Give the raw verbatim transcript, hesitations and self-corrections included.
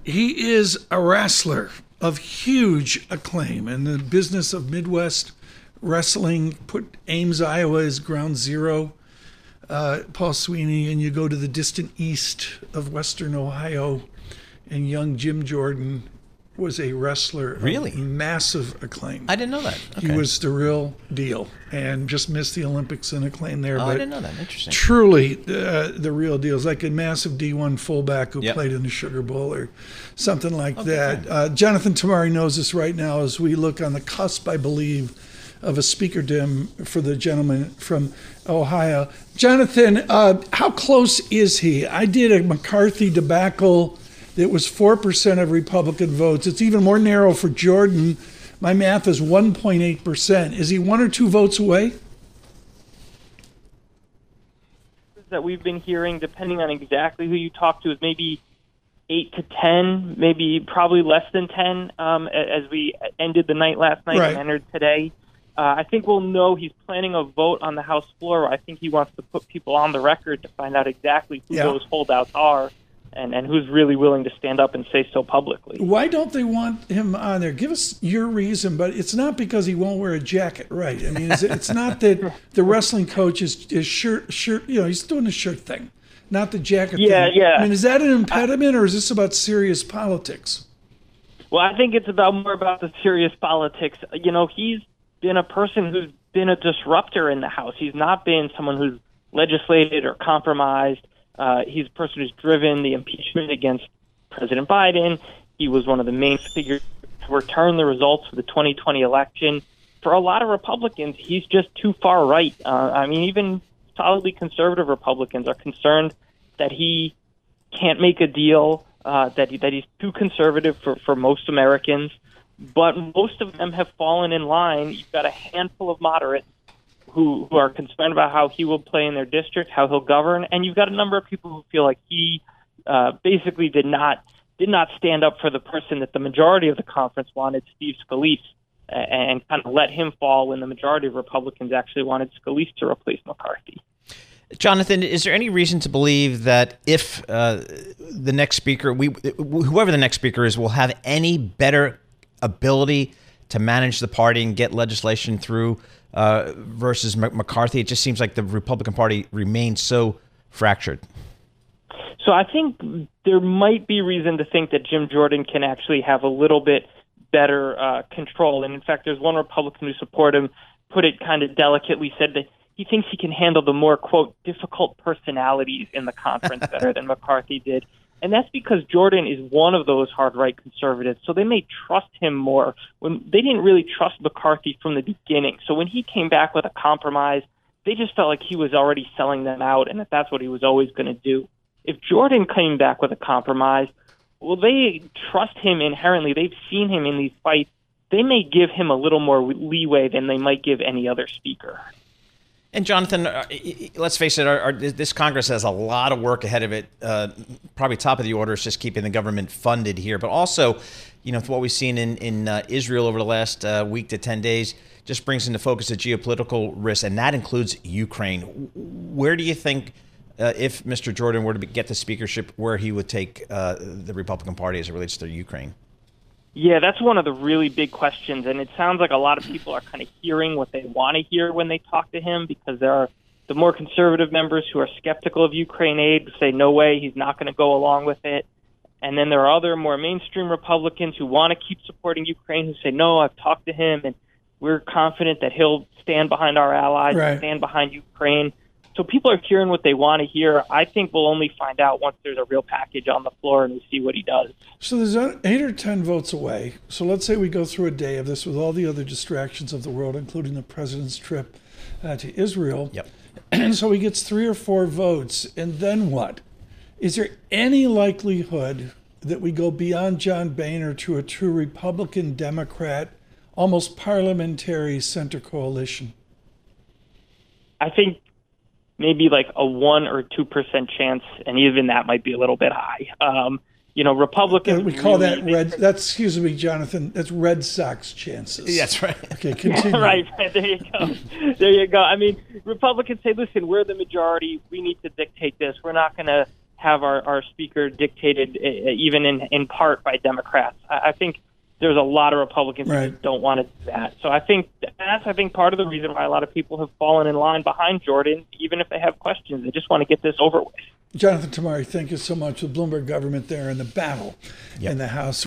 He is a wrestler of huge acclaim in the business of Midwest wrestling. Put Ames, Iowa as ground zero. Uh, Paul Sweeney, and you go to the distant east of Western Ohio, and young Jim Jordan was a wrestler really? of massive acclaim. I didn't know that. Okay. He was the real deal, and just missed the Olympics in acclaim there. Oh, but I didn't know that. Interesting. Truly, uh, the real deal. Is like a massive D one fullback who Yep. played in the Sugar Bowl or something like Okay, that. Uh, Jonathan Tamari knows this right now as we look on the cusp, I believe, of a speakerdom for the gentleman from Ohio. Jonathan, uh, how close is he? I did a McCarthy debacle that was four percent of Republican votes. It's even more narrow for Jordan. My math is one point eight percent. Is he one or two votes away? That we've been hearing, depending on exactly who you talk to, is maybe eight to ten, maybe probably less than ten um, as we ended the night last night Right. and entered today. Uh, I think we'll know he's planning a vote on the House floor. I think he wants to put people on the record to find out exactly who Yeah. those holdouts are and, and who's really willing to stand up and say so publicly. Why don't they want him on there? Give us your reason, but it's not because he won't wear a jacket, right? I mean, it's, it's not that the wrestling coach is, is shirt, shirt, you know, he's doing the shirt thing, not the jacket Yeah, thing. yeah. I mean, is that an impediment, or is this about serious politics? Well, I think it's about more about the serious politics. You know, he's been a person who's been a disruptor in the House. He's not been someone who's legislated or compromised. Uh, he's a person who's driven the impeachment against President Biden. He was one of the main figures to return the results of the twenty twenty election. For a lot of Republicans, he's just too far right. Uh, I mean, even solidly conservative Republicans are concerned that he can't make a deal, uh, that, he, that he's too conservative for, for most Americans. But most of them have fallen in line. You've got a handful of moderates who, who are concerned about how he will play in their district, how he'll govern, and you've got a number of people who feel like he uh, basically did not did not stand up for the person that the majority of the conference wanted, Steve Scalise, and, and kind of let him fall when the majority of Republicans actually wanted Scalise to replace McCarthy. Jonathan, is there any reason to believe that if uh, the next speaker, we whoever the next speaker is, will have any better ability to manage the party and get legislation through uh, versus McCarthy? It just seems like the Republican Party remains so fractured. So I think there might be reason to think that Jim Jordan can actually have a little bit better uh, control. And in fact, there's one Republican who support him, put it kind of delicately, said that he thinks he can handle the more, quote, difficult personalities in the conference better than McCarthy did. And that's because Jordan is one of those hard-right conservatives, so they may trust him more. When they didn't really trust McCarthy from the beginning. So when he came back with a compromise, they just felt like he was already selling them out and that that's what he was always going to do. If Jordan came back with a compromise, well, they trust him inherently. They've seen him in these fights. They may give him a little more leeway than they might give any other speaker. And Jonathan, uh, let's face it, our, our, this Congress has a lot of work ahead of it. Uh, probably top of the order is just keeping the government funded here. But also, you know, what we've seen in, in uh, Israel over the last uh, week to ten days just brings into focus the geopolitical risk, and that includes Ukraine. Where do you think, uh, if Mister Jordan were to get the speakership, where he would take uh, the Republican Party as it relates to Ukraine? Yeah, that's one of the really big questions, and it sounds like a lot of people are kind of hearing what they want to hear when they talk to him, because there are the more conservative members who are skeptical of Ukraine aid, who say, no way, he's not going to go along with it. And then there are other more mainstream Republicans who want to keep supporting Ukraine, who say, no, I've talked to him, and we're confident that he'll stand behind our allies, Right. stand behind Ukraine. So people are hearing what they want to hear. I think we'll only find out once there's a real package on the floor and we see what he does. So there's eight or ten votes away. So let's say we go through a day of this with all the other distractions of the world, including the president's trip uh, to Israel. Yep. And so he gets three or four votes. And then what? Is there any likelihood that we go beyond John Boehner to a true Republican, Democrat, almost parliamentary center coalition? I think maybe like a one or two percent chance, and even that might be a little bit high. Um, you know, Republicans. Uh, we call really, that red. That's excuse me, Jonathan. That's Red Sox chances. That's right. Okay, continue. right, right. There you go. There you go. I mean, Republicans say, listen, we're the majority. We need to dictate this. We're not going to have our, our speaker dictated, uh, even in, in part by Democrats. I, I think there's a lot of Republicans Right. who don't want to do that. So I think that's, I think, part of the reason why a lot of people have fallen in line behind Jordan, even if they have questions. They just want to get this over with. Jonathan Tamari, thank you so much. The Bloomberg government there in the battle Yep. in the House.